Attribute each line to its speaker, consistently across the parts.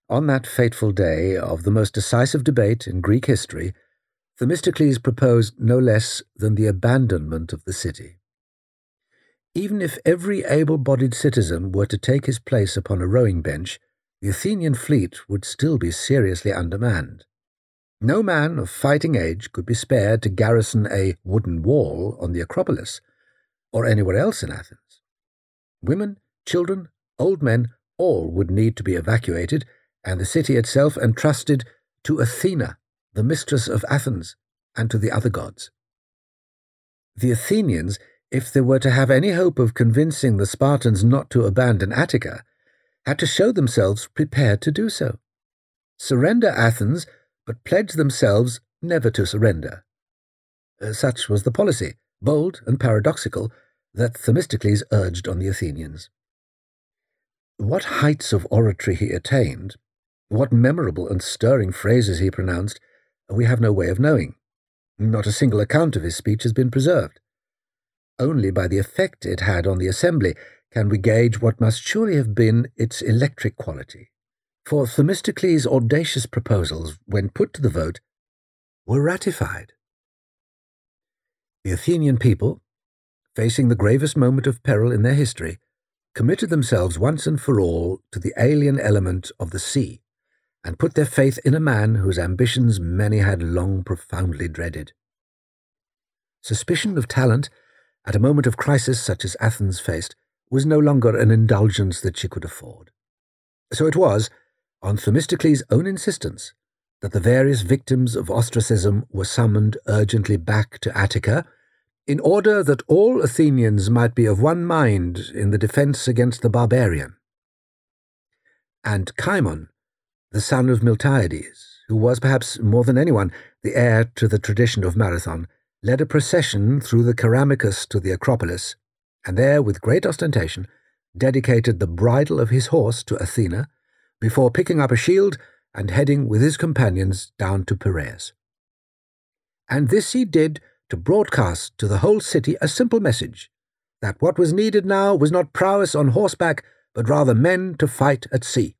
Speaker 1: On that fateful day of the most decisive debate in Greek history, Themistocles proposed no less than the abandonment of the city. Even if every able-bodied citizen were to take his place upon a rowing bench, the Athenian fleet would still be seriously undermanned. No man of fighting age could be spared to garrison a wooden wall on the Acropolis, or anywhere else in Athens. Women, children, old men, all would need to be evacuated, and the city itself entrusted to Athena, the mistress of Athens, and to the other gods. The Athenians, if they were to have any hope of convincing the Spartans not to abandon Attica, had to show themselves prepared to do so. Surrender Athens, but pledge themselves never to surrender. Such was the policy, bold and paradoxical, that Themistocles urged on the Athenians. What heights of oratory he attained, what memorable and stirring phrases he pronounced, we have no way of knowing. Not a single account of his speech has been preserved. Only by the effect it had on the assembly can we gauge what must surely have been its electric quality. For Themistocles' audacious proposals, when put to the vote, were ratified. The Athenian people, facing the gravest moment of peril in their history, committed themselves once and for all to the alien element of the sea, and put their faith in a man whose ambitions many had long profoundly dreaded. Suspicion of talent, at a moment of crisis such as Athens faced, was no longer an indulgence that she could afford. So it was, on Themistocles' own insistence, that the various victims of ostracism were summoned urgently back to Attica, in order that all Athenians might be of one mind in the defence against the barbarian. And Cimon, the son of Miltiades, who was perhaps more than anyone the heir to the tradition of Marathon, led a procession through the Ceramicus to the Acropolis, and there, with great ostentation, dedicated the bridle of his horse to Athena, before picking up a shield and heading with his companions down to Piraeus. And this he did to broadcast to the whole city a simple message, that what was needed now was not prowess on horseback, but rather men to fight at sea.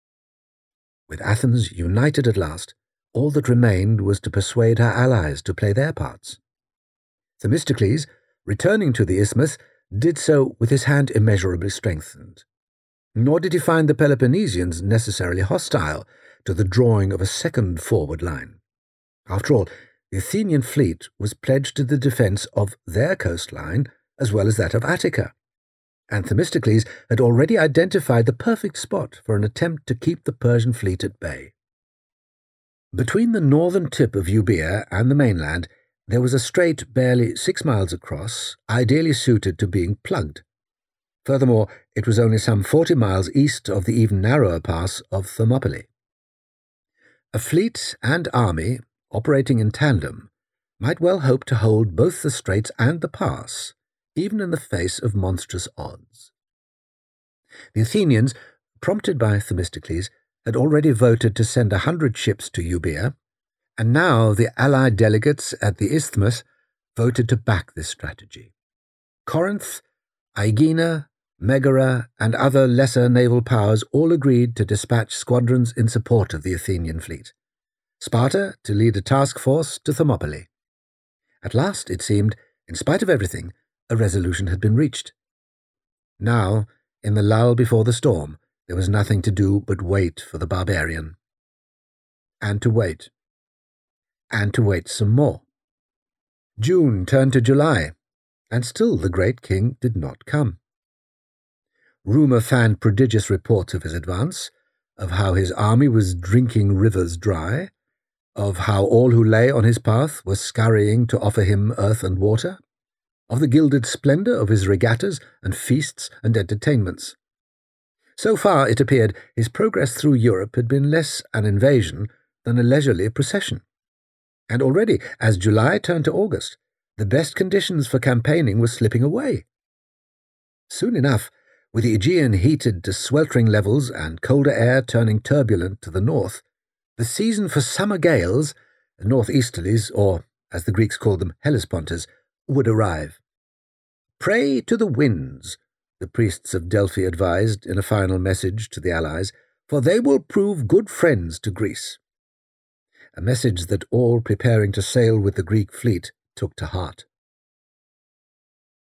Speaker 1: With Athens united at last, all that remained was to persuade her allies to play their parts. Themistocles, returning to the isthmus, did so with his hand immeasurably strengthened. Nor did he find the Peloponnesians necessarily hostile to the drawing of a second forward line. After all, the Athenian fleet was pledged to the defence of their coastline as well as that of Attica, and Themistocles had already identified the perfect spot for an attempt to keep the Persian fleet at bay. Between the northern tip of Euboea and the mainland, there was a strait barely 6 miles across, ideally suited to being plugged. Furthermore, it was only some 40 miles east of the even narrower pass of Thermopylae. A fleet and army, operating in tandem, might well hope to hold both the straits and the pass, even in the face of monstrous odds. The Athenians, prompted by Themistocles, had already voted to send 100 ships to Euboea, and now the allied delegates at the Isthmus voted to back this strategy. Corinth, Aegina, Megara, and other lesser naval powers all agreed to dispatch squadrons in support of the Athenian fleet. Sparta to lead a task force to Thermopylae. At last, it seemed, in spite of everything, a resolution had been reached. Now, in the lull before the storm, there was nothing to do but wait for the barbarian. And to wait. And to wait some more. June turned to July, and still the great king did not come. Rumour fanned prodigious reports of his advance, of how his army was drinking rivers dry, of how all who lay on his path were scurrying to offer him earth and water, of the gilded splendour of his regattas and feasts and entertainments. So far, it appeared, his progress through Europe had been less an invasion than a leisurely procession. And already, as July turned to August, the best conditions for campaigning were slipping away. Soon enough, with the Aegean heated to sweltering levels and colder air turning turbulent to the north, the season for summer gales, northeasterlies, or, as the Greeks called them, Hellesponters, would arrive. "Pray to the winds," the priests of Delphi advised in a final message to the allies, for they will prove good friends to Greece. A message that all preparing to sail with the Greek fleet took to heart.